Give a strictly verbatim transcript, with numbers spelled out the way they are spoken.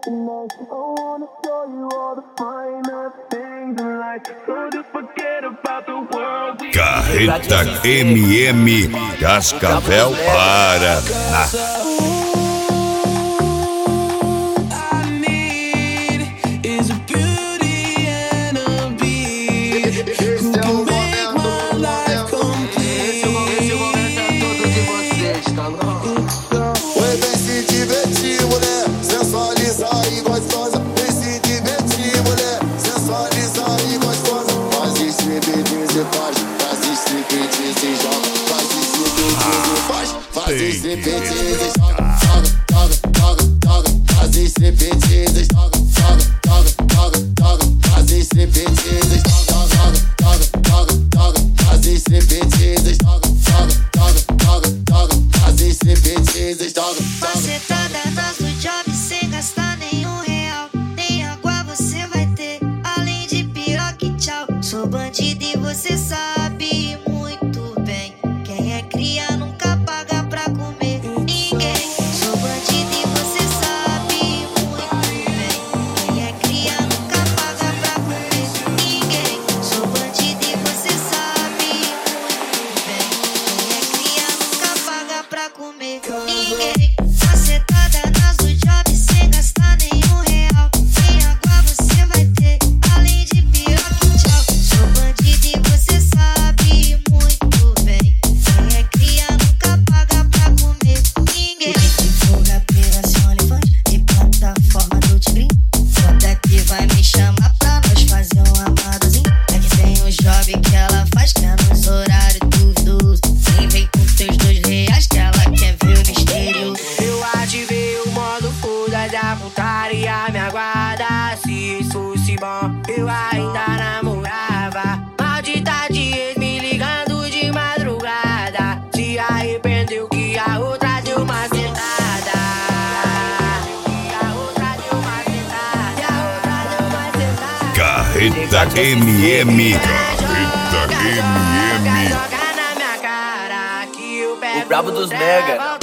Carreta M M Cascavel, Paraná. Faz striptease, joga, joga, joga, joga. Faz striptease, joga, joga, joga, joga. Faz striptease, joga, joga, joga, joga. Faz striptease, joga, joga, joga, joga. Faz striptease, joga. Você tá danado no job sem gastar nenhum real. Nem água você vai ter, além de piroca e tchau. Sou bandido e você sabe muito bem. Quem é cria nunca paga pra comer ninguém. Sou bandido e você sabe muito bem. Quem é cria nunca paga pra comer ninguém. Sou bandido e você sabe muito bem. Quem é cria nunca paga pra comer ninguém. Você tá danado no job sem gastar nenhum real. Nem água você vai ter, além de piroca e tchau. Sou bandido e você sabe muito bem. Quem é cria nunca paga pra comer ninguém. Divulga pela OnlyFans de plataforma do Tigrinho. Conta que vai me chamar pra nós fazer um amadozinho. É que tem um job que ela faz que é nos horários duvidosos. Nem vem com teus dois reais que ela quer ver o mistério. Eu ativei o modo foda da putaria, me aguarda. Se isso fosse bom, eu ainda namorava. Maldita de ex me ligando de madrugada. Se arrependeu que a outra deu uma sentada. Que a outra deu uma sentada. Que a outra deu uma sentada. Carreta M M. Carreta M M. Joga na minha cara que eu pego O brabo dos o mega. dragão.